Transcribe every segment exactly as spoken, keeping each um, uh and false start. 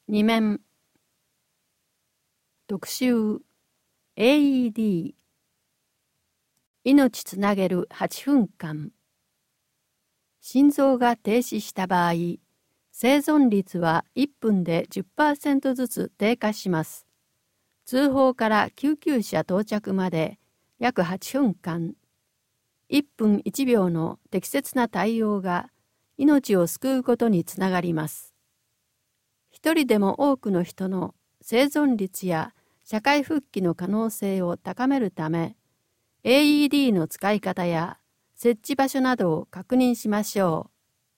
に面特集 エーイーディー 命つなげるはちふんかん。心臓が停止した場合、生存率はいっぷんで じゅっパーセント ずつ低下します。通報から救急車到着まで約はちふんかん、いっぷんいちびょうの適切な対応が命を救うことにつながります。一人でも多くの人の生存率や社会復帰の可能性を高めるため、エーイーディー の使い方や設置場所などを確認しましょう。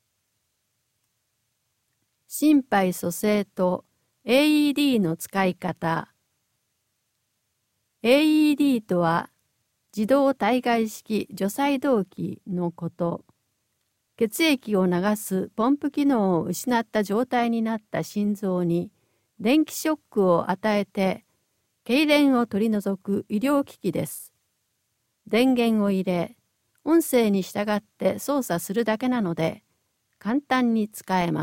心肺蘇生と エーイーディー の使い方。エーイーディー とは自動体外式除細動器のこと。血液を流すポンプ機能を失った状態になった心臓に電気ショックを与えて痙攣を取り除く医療機器です。電源を入れ、音声に従って操作するだけなので簡単に使えます。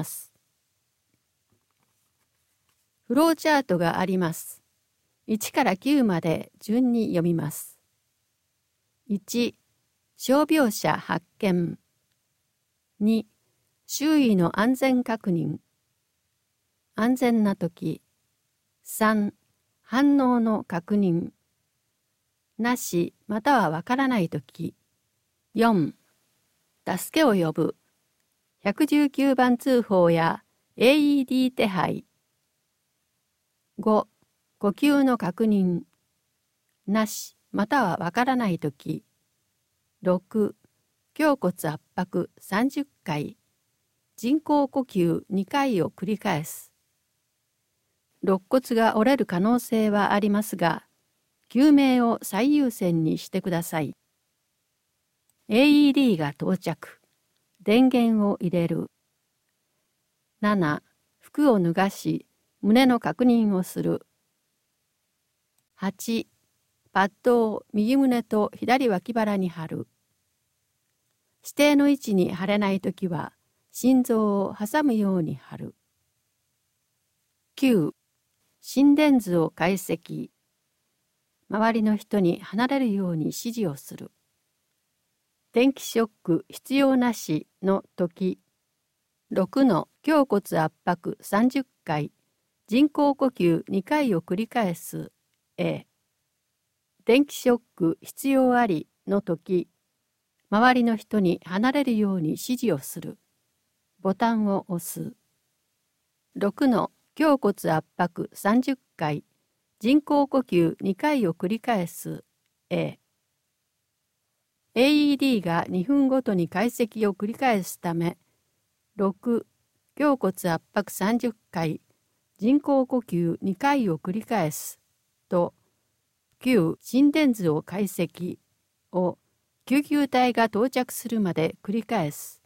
フローチャートがあります。いちからきゅうまで順に読みます。いち、傷病者発見。に、周囲の安全確認。安全なとき。さん、反応の確認。なしまたはわからないとき。よん、助けを呼ぶ。いちいちきゅうばん通報や エーイーディー 手配。ご、呼吸の確認。なしまたはわからないとき。ろく、胸骨圧迫さんじゅっかい、人工呼吸にかいを繰り返す。肋骨が折れる可能性はありますが、救命を最優先にしてください。エーイーディー が到着。電源を入れる。なな、服を脱がし、胸の確認をする。はち、パッドを右胸と左脇腹に貼る。指定の位置に貼れないときは、心臓を挟むように貼る。きゅう、心電図を解析。周りの人に離れるように指示をする。電気ショック必要なしのとき。ろくの胸骨圧迫さんじゅっかい、人工呼吸にかいを繰り返す。A。電気ショック必要ありのとき。周りの人に離れるように指示をする。ボタンを押す。ろくの胸骨圧迫さんじゅっかい、人工呼吸にかいを繰り返す。A。エーイーディー がにふんごとに解析を繰り返すため、ろく、胸骨圧迫さんじゅっかい、人工呼吸にかいを繰り返すと、きゅう、心電図を解析を救急隊が到着するまで繰り返す。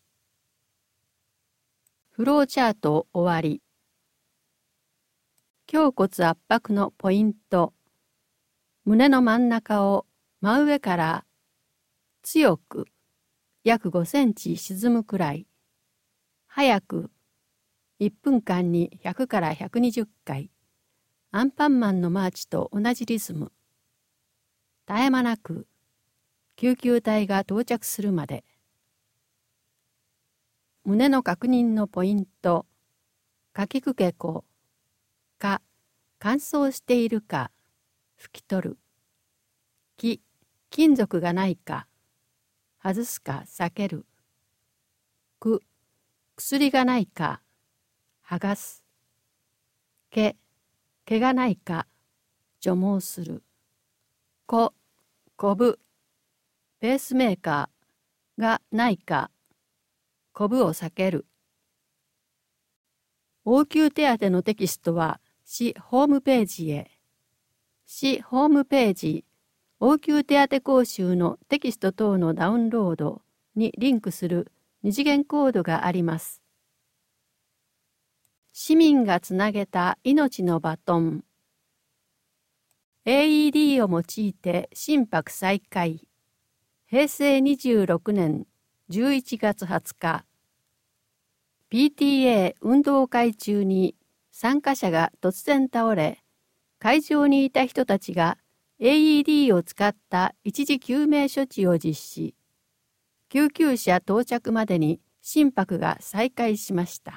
フローチャート終わり。胸骨圧迫のポイント。胸の真ん中を真上から強く約ごセンチ沈むくらい。早くいっぷんかんにひゃくからひゃくにじゅっかい。アンパンマンのマーチと同じリズム。絶え間なく救急隊が到着するまで。胸の確認のポイント。かきくけこ。か、乾燥しているか、拭き取る。き、金属がないか、外すか避ける。く、薬がないか、剥がす。け、毛がないか、除毛する。こ、こぶ。ペースメーカーがないか、こぶを避ける。応急手当のテキストは市ホームページへ。市ホームページ、応急手当講習のテキスト等のダウンロードにリンクする二次元コードがあります。市民がつなげた命のバトン。エーイーディー を用いて心拍再開。へいせいにじゅうろくねんじゅういちがつはつか、ピーティーエー 運動会中に参加者が突然倒れ、会場にいた人たちが エーイーディー を使った一時救命処置を実施。救急車到着までに心拍が再開しました。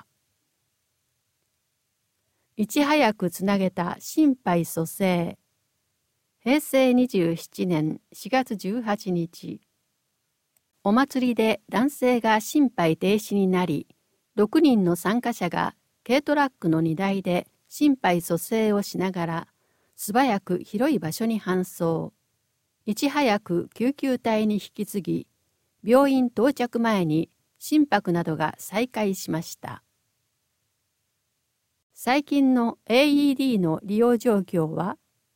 いち早くつなげた心肺蘇生。へいせいにじゅうななねんしがつじゅうはちにち、お祭りで男性が心肺停止になり、ろくにんの参加者が軽トラックの荷台で心肺蘇生をしながら、素早く広い場所に搬送。いち早く救急隊に引き継ぎ、病院到着前に心拍などが再開しました。最近の エーイーディー の利用状況は、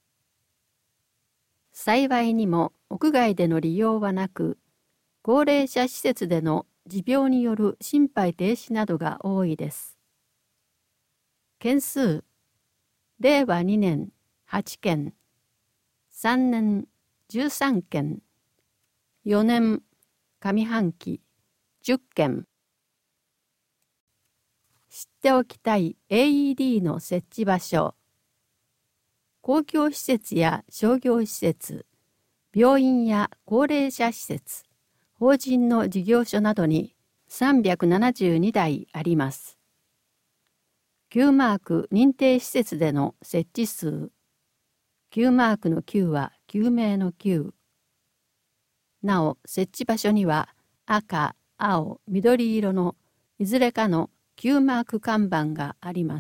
幸いにも屋外での利用はなく、高齢者施設での持病による心肺停止などが多いです。件数、れいわにねんはちけん、さんねんじゅうさんけん、よねん上半期じゅっけん。知っておきたい エーイーディー の設置場所。公共施設や商業施設、病院や高齢者施設、法人の事業所などにさんびゃくななじゅうにだいあります。Q マーク認定施設での設置数。Q マークの Q は救命の Q。なお、設置場所には赤、青、緑色のいずれかの Q マーク看板があります。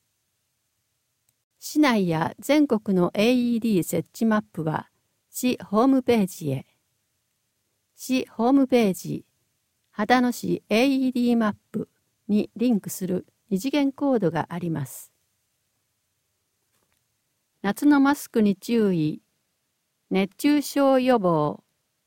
市内や全国の エーイーディー 設置マップは市ホームページへ。市ホームページ、秦野市 エーイーディー マップにリンクする二次元コードがあります。夏のマスクに注意。熱中症予防。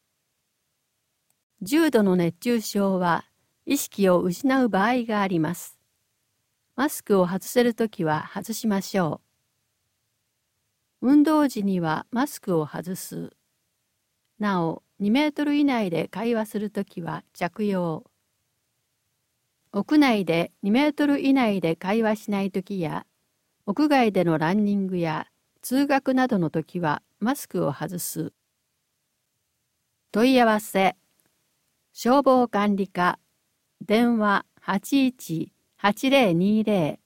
重度の熱中症は意識を失う場合があります。マスクを外せるときは外しましょう。運動時にはマスクを外す。なお、にメートル以内で会話するときは着用。屋内でにメートル以内で会話しないときや、屋外でのランニングや通学などのときはマスクを外す。問い合わせ。消防管理課、電話はちいちはちぜろにぜろ